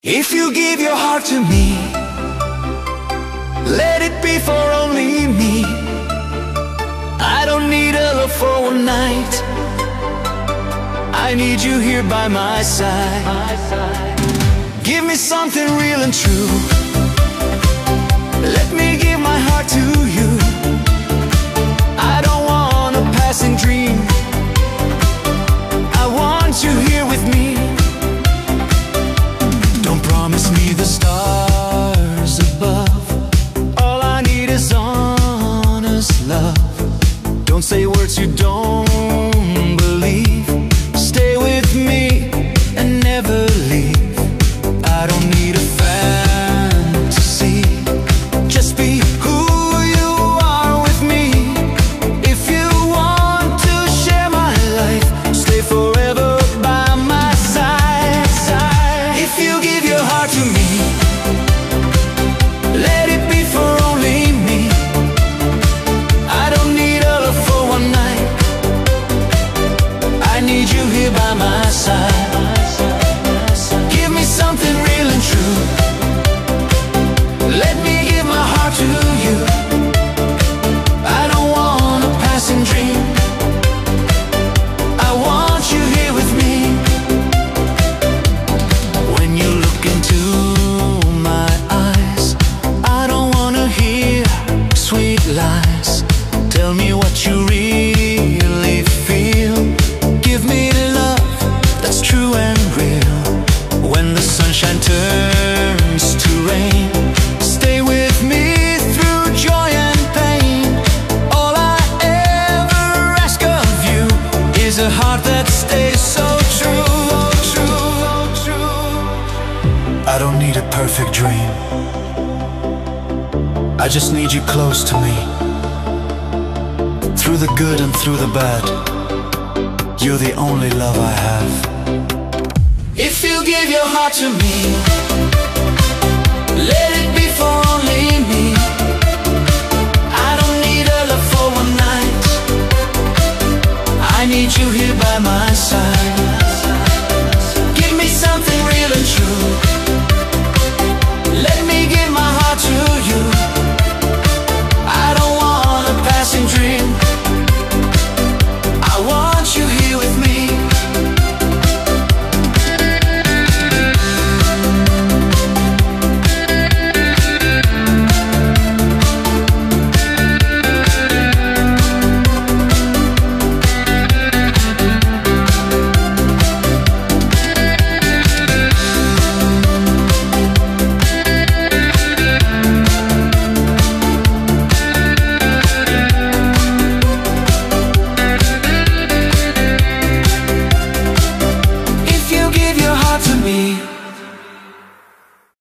If you give your heart to me, let it be for only me. I don't need a love for one night, I need you here by my side. Give me something real and true, let me give my heart to you. I don't want a passing dream, I want you here with me. Don't promise me the stars above, all I need is honest love. Don't say words you don't believe, stay with me and never leave. I don't need a fantasy, just be who you are with me. If you want to share my life, stay forever by my side. If you give your heart to me, let it be for only me. I don't need a love for one night, I need you here by my side. Give me something real and true, let me give my heart to you. I don't want a passing dream, I want you here with me. When you look into my eyes, I don't wanna hear sweet lies. Tell me what you really feel, give me love that's true and real. When the sunshine turns to rain, stay with me through joy and pain. All I ever ask of you is a heart that stays so true. I don't need a perfect dream, I just need you close to me. Through the good and through the bad, you're the only love I have. If you give your heart to me, let it be for only me. I don't need a love for one night, I need you here by my side. Give me something real and true, let me give my heart to you. I don't want a passing dream, I want you here with me. If you give your heart to me,